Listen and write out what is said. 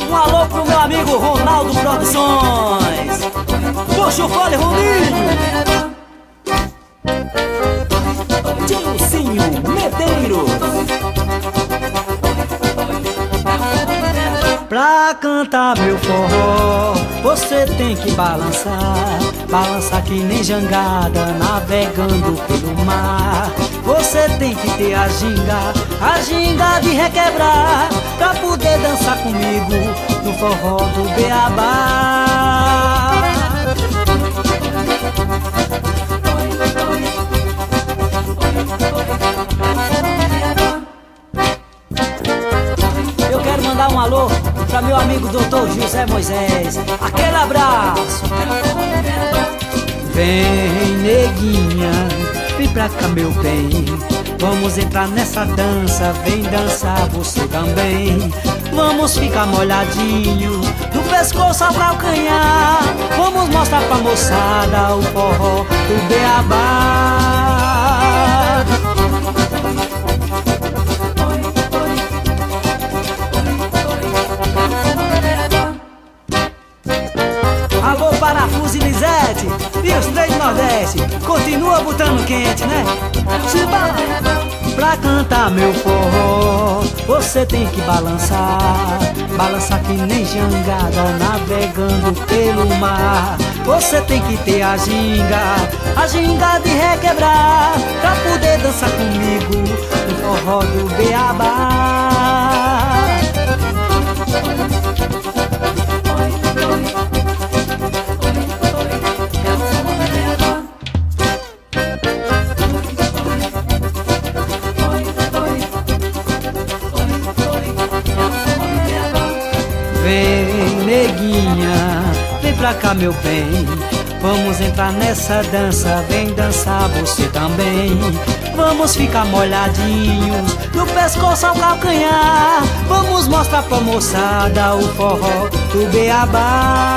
Um alô pro meu amigo Ronaldo Produções. Puxa o fole, Roninho. Dilcinho Medeiros. Pra cantar meu forró, você tem que balançar, balançar que nem jangada navegando pelo mar. Você tem que ter a ginga de requebrar, pra poder dançar comigo no forró do Beabá. Eu quero mandar um alô pra meu amigo Dr. José Moisés. Aquele abraço. Vem, neguinha, vem pra cá, meu bem. Vamos entrar nessa dança, vem dançar você também. Vamos ficar molhadinho, do pescoço ao calcanhar. Vamos mostrar pra moçada o forró do Beabá. Alô, Parafuso e Lisete e os três do Nordeste. Continua botando quente, né? Pra cantar meu forró, você tem que balançar, balançar que nem jangada navegando pelo mar. Você tem que ter a ginga de requebrar, pra poder dançar comigo no forró do Beabá. Vem, neguinha, vem pra cá, meu bem. Vamos entrar nessa dança, vem dançar você também. Vamos ficar molhadinhos, do pescoço ao calcanhar. Vamos mostrar pra moçada o forró do Beabá.